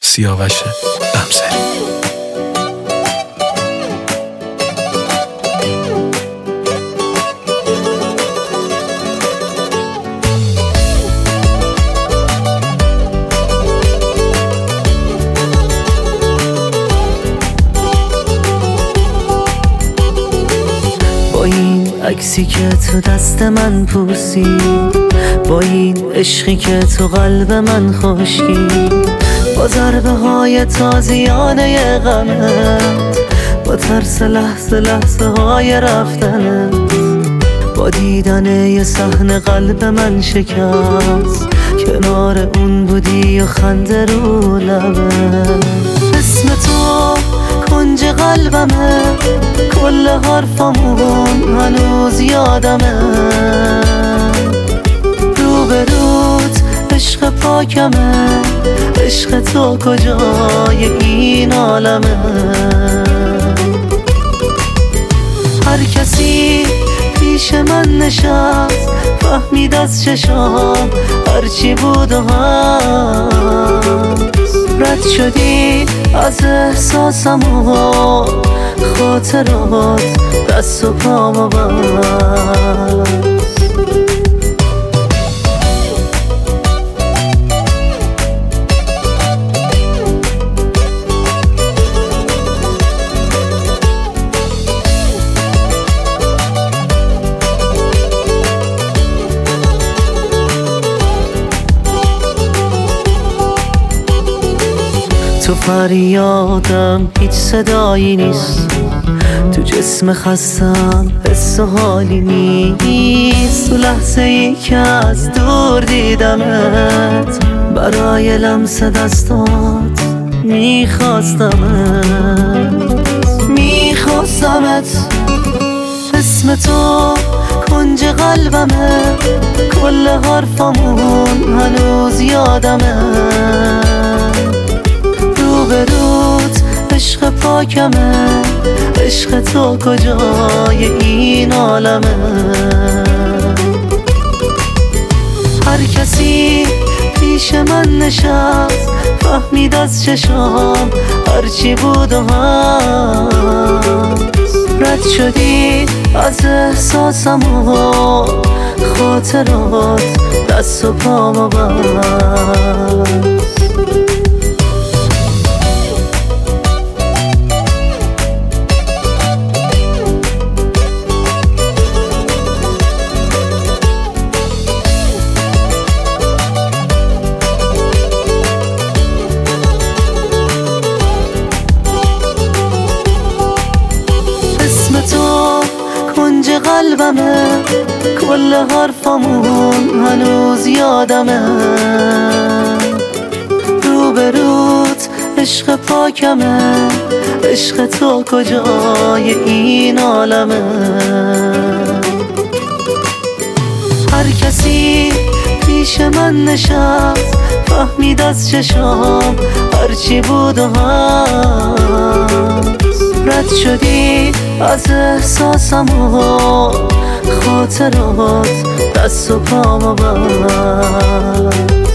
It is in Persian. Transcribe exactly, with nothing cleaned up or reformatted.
سیاوش قمصری. با این عکسی که تو دست من پوسی، با این عشقی که تو قلب من خشکی، با ضربه های تازیانه غمت، با ترس لحظه لحظه های رفتنت، با دیدن یه صحنه قلب من شکست، کنار اون بودی و خنده رو لبت. اسم تو کنج قلبمه، کل حرفامون هنوز یادمه، روبروت عشق پاکمه، عشق تو کجای این عالمه. هر کسی پیش من نشست، فهمید از چشام هرچی بود و هست، رد شدی از احساسم و خاطرات دست و پامو بست. تو فریادم هیچ صدایی نیست، تو جسم خستم حس و حالی نیست، تو لحظه ای که از دور دیدمت، برای لمس دستات میخواستمت میخواستمت. اسم تو کنج قلبمه، کل حرفامون هنوز یادمه، روبروت عشق پاکمه، عشق تو کجای این عالمه. هر کسی پیش من نشست، فهمید از چشام هرچی بود و هست، رد شدی از احساسم و خاطرات دست و پامو بست. کنج قلبمه، کل حرفامون هنوز یادمه، روبروت عشق پاکمه، عشق تو کجای این عالمه. هر کسی پیش من نشست، فهمید از چشام هرچی بود و هست، رد شدی از احساسم و خاطرات دست و پامو بست.